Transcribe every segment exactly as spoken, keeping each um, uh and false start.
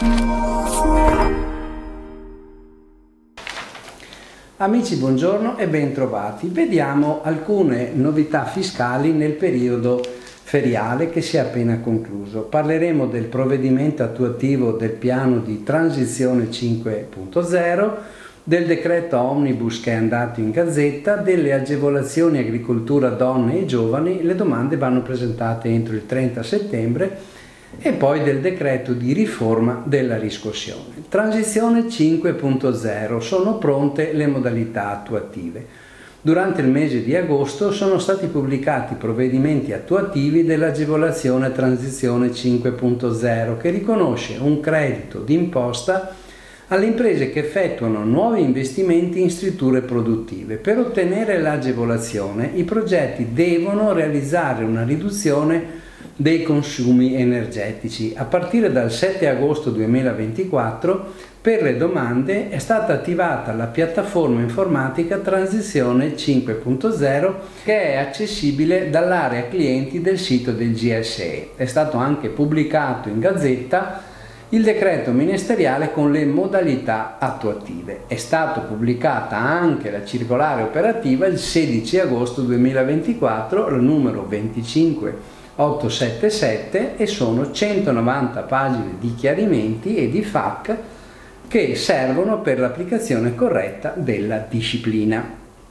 Amici, buongiorno e bentrovati. Vediamo alcune novità fiscali nel periodo feriale che si è appena concluso. Parleremo del provvedimento attuativo del piano di transizione cinque punto zero, del decreto omnibus che è andato in gazzetta, delle agevolazioni agricoltura donne e giovani. Le domande vanno presentate entro il trenta settembre, e poi del decreto di riforma della riscossione. Transizione cinque punto zero, sono pronte le modalità attuative. Durante il mese di agosto sono stati pubblicati provvedimenti attuativi dell'agevolazione Transizione cinque punto zero, che riconosce un credito d'imposta alle imprese che effettuano nuovi investimenti in strutture produttive. Per ottenere l'agevolazione, i progetti devono realizzare una riduzione dei consumi energetici. A partire dal sette agosto duemilaventiquattro, per le domande è stata attivata la piattaforma informatica Transizione cinque punto zero, che è accessibile dall'area clienti del sito del G S E. È stato anche pubblicato in gazzetta il decreto ministeriale con le modalità attuative. È stata pubblicata anche la circolare operativa il sedici agosto duemilaventiquattro, il numero venticinque ottocentosettantasette, e sono centonovanta pagine di chiarimenti e di F A Q che servono per l'applicazione corretta della disciplina.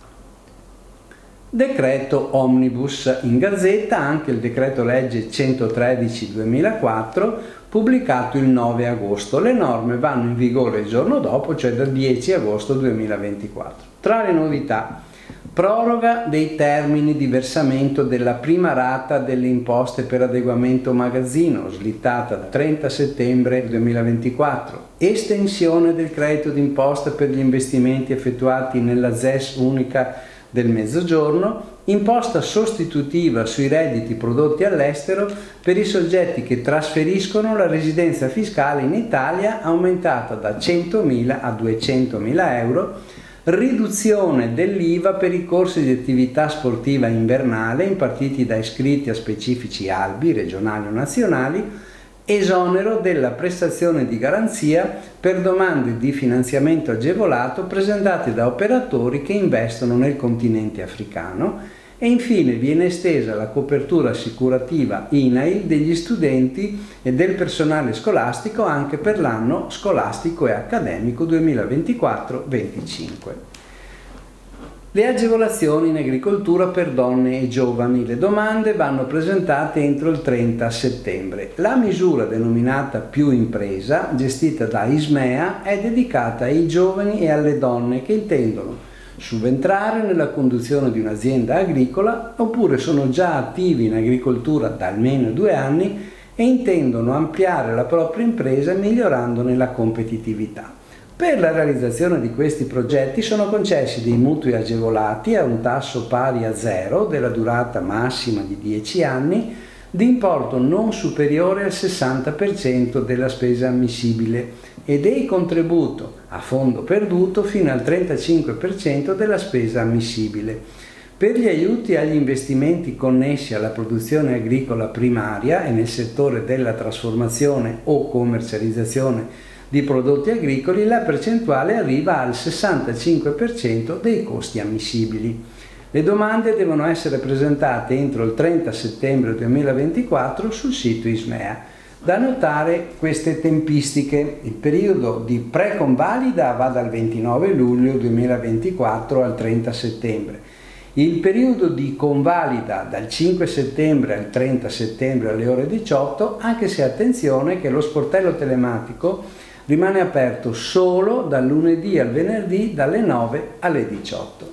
Decreto omnibus in gazzetta, anche il decreto legge centotredici duemilaquattro, pubblicato il nove agosto. Le norme vanno in vigore il giorno dopo, cioè dal dieci agosto duemilaventiquattro. Tra le novità: proroga dei termini di versamento della prima rata delle imposte per adeguamento magazzino, slittata da trenta settembre duemilaventiquattro, estensione del credito d'imposta per gli investimenti effettuati nella Z E S unica del Mezzogiorno, imposta sostitutiva sui redditi prodotti all'estero per i soggetti che trasferiscono la residenza fiscale in Italia, aumentata da centomila a duecentomila euro, riduzione dell'I V A per i corsi di attività sportiva invernale impartiti da iscritti a specifici albi regionali o nazionali, esonero della prestazione di garanzia per domande di finanziamento agevolato presentate da operatori che investono nel continente africano, e infine viene estesa la copertura assicurativa I N A I L degli studenti e del personale scolastico anche per l'anno scolastico e accademico duemilaventiquattro venticinque. Le agevolazioni in agricoltura per donne e giovani. Le domande vanno presentate entro il trenta settembre. La misura denominata Più Impresa, gestita da Ismea, è dedicata ai giovani e alle donne che intendono subentrare nella conduzione di un'azienda agricola oppure sono già attivi in agricoltura da almeno due anni e intendono ampliare la propria impresa migliorandone la competitività. Per la realizzazione di questi progetti sono concessi dei mutui agevolati a un tasso pari a zero, della durata massima di dieci anni, di importo non superiore al sessanta per cento della spesa ammissibile e dei contributo a fondo perduto fino al trentacinque per cento della spesa ammissibile. Per gli aiuti agli investimenti connessi alla produzione agricola primaria e nel settore della trasformazione o commercializzazione di prodotti agricoli, la percentuale arriva al sessantacinque per cento dei costi ammissibili. Le domande devono essere presentate entro il trenta settembre duemilaventiquattro sul sito Ismea. Da notare queste tempistiche: il periodo di pre-convalida va dal ventinove luglio duemilaventiquattro al trenta settembre, il periodo di convalida dal cinque settembre al trenta settembre alle ore diciotto, anche se attenzione che lo sportello telematico rimane aperto solo dal lunedì al venerdì dalle nove alle diciotto.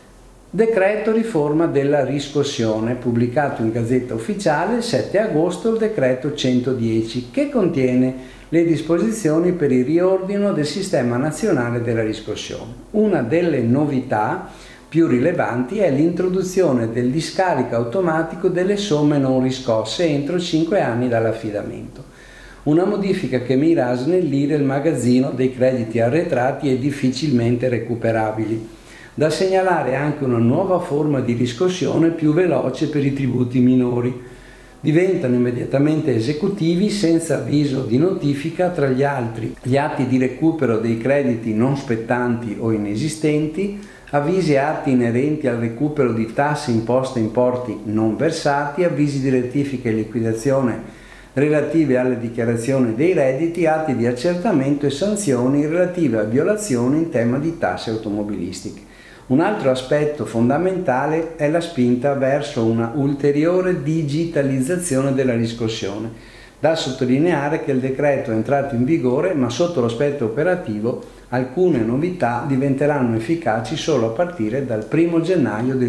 Decreto riforma della riscossione, pubblicato in Gazzetta Ufficiale il sette agosto, il decreto centodieci, che contiene le disposizioni per il riordino del sistema nazionale della riscossione. Una delle novità più rilevanti è l'introduzione del discarico automatico delle somme non riscosse entro cinque anni dall'affidamento. Una modifica che mira a snellire il magazzino dei crediti arretrati e difficilmente recuperabili. Da segnalare anche una nuova forma di riscossione più veloce per i tributi minori. diventano immediatamente esecutivi senza avviso di notifica. Tra gli altri, gli atti di recupero dei crediti non spettanti o inesistenti, avvisi e atti inerenti al recupero di tasse, imposte e importi non versati, avvisi di rettifica e liquidazione relative alle dichiarazioni dei redditi, atti di accertamento e sanzioni relative a violazioni in tema di tasse automobilistiche. Un altro aspetto fondamentale è la spinta verso una ulteriore digitalizzazione della riscossione. Da sottolineare che il decreto è entrato in vigore, ma sotto l'aspetto operativo alcune novità diventeranno efficaci solo a partire dal primo gennaio del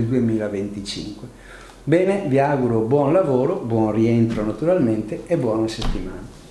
duemilaventicinque. Bene, vi auguro buon lavoro, buon rientro naturalmente e buona settimana.